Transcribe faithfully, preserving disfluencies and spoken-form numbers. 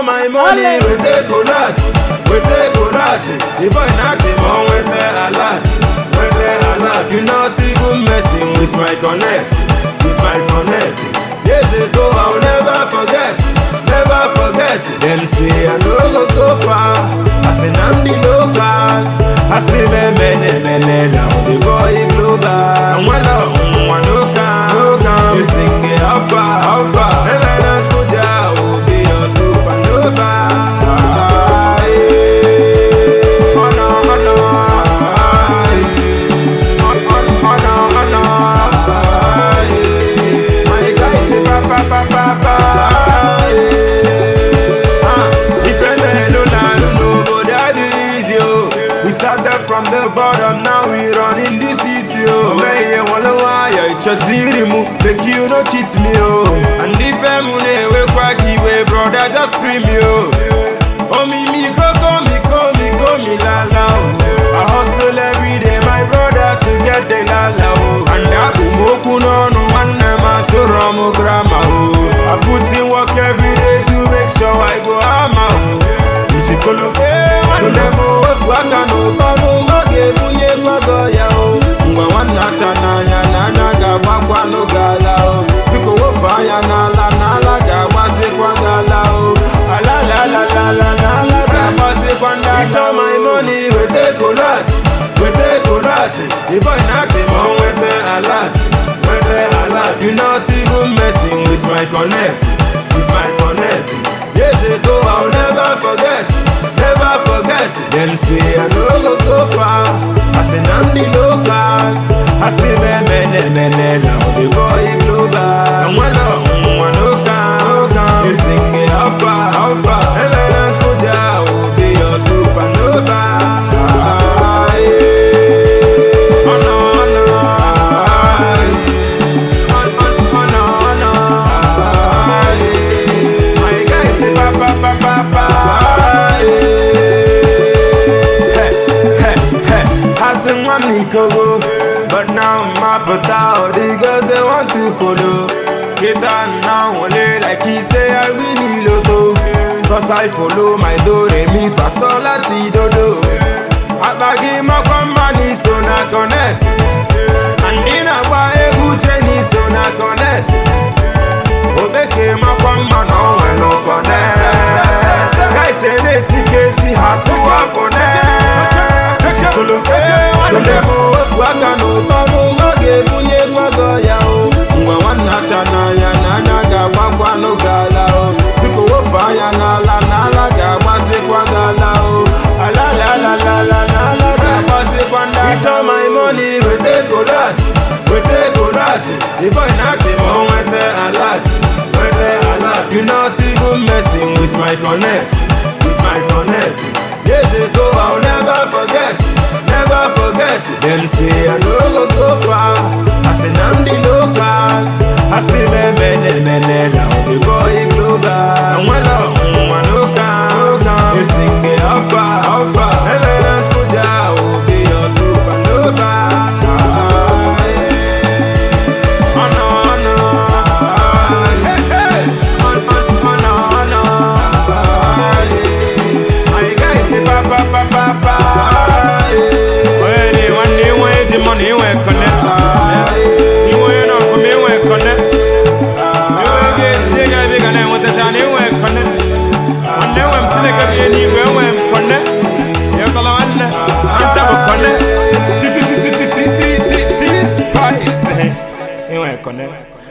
all my money we take connect, we take connect. The boy not him on with the alert, with the alert. You not even messing with my connect, with my connect. Years ago I'll never forget, never forget. Them say I no go go far, I say I'm the local. I say me me me me me now the boy global. And when I want no can, no can. You sing it how far, how far. And when I go down, will be your supernova. Ah, yeah. Oh no, oh no. Ah, yeah. Oh, oh, oh no, oh no. Ah, yeah. My guy say pa pa pa pa pa. Ah, yeah. Ah, if you don't know, no, but that is you. We started from the bottom, now we run in the city, oh. Man, you wanna why I just see the move, make you no cheat me, oh. And if I'm money, we quacky way, brother, just free me, oh. Oh, me, me, go, go, me, go, me, go, me, la, la, oh. I hustle every day, my brother, to get the la, la, oh. And I go, moku, no, no, one, never, so, ramo, grandma, oh. I put in work every day to make sure I go, I'm out, oh. Ichikolo, eh, one, never, waka no bano oge bunye kwago ya o ngwa wana chana ya na na ga gbagwa no gala o biko wo fa ya na la na la ga gbase kwa gala o ala la la la la na la ga gbase kwa nda. It's all my money we take connect, we take connect. The boy not him on with the alert, with the alert. You not even messing with my connect, with my connect. Years ago I'll never forget, never forget. Them say I no go go far, I say I'm the local. I say me me me me me now the boy global. And when I want no can, you sing it how far, how far. And when I go down, will be your supernova. Ah, yeah. Oh no, oh no. Ah, yeah. Oh, oh, oh no, oh no. Ah, yeah. My guy say pa pa pa pa pa. Ah, yeah. Kogo, but now my pata, the girls they want to follow. Get on now, only like he say I really loto. Cause I follow my do, re mi fa sol la ti do do. I bagi ma company so na connect. And in a wa e bucheni so na connect. Obeke ma company no we no connect. Guys say they tike she has so for net. Waka no bano oge bunye kwago ya o ngwa wana chana ya na na ga gbagwa no gala o biko wo fa ya na la na la ga gbase kwa gala o ala la la la la na la ga gbase kwa nda. It's all my money we take connect, we take connect. The boy not him on with the alert, with the alert. You not even messing with my connect, with my connect. Years ago I'll never forget, never forget. Them say I no go go far, I say I'm the local. I say me me me me me now the boy global. And when I want no can, you sing it how far, how far. And when I go down, will be your supernova. Ah, yeah. Oh no, oh no. Ah, yeah. Oh, oh, oh no, oh no. Ah, yeah. My guy say pa pa pa pa pa. Ah, yeah. Money we connect, you ain't not for me we connect. You ain't get sick of it, and what the time you we connect. And then when sick of it, you will we connect. You're gonna want to answer for connect. T T T T T T T T Spice. You we connect.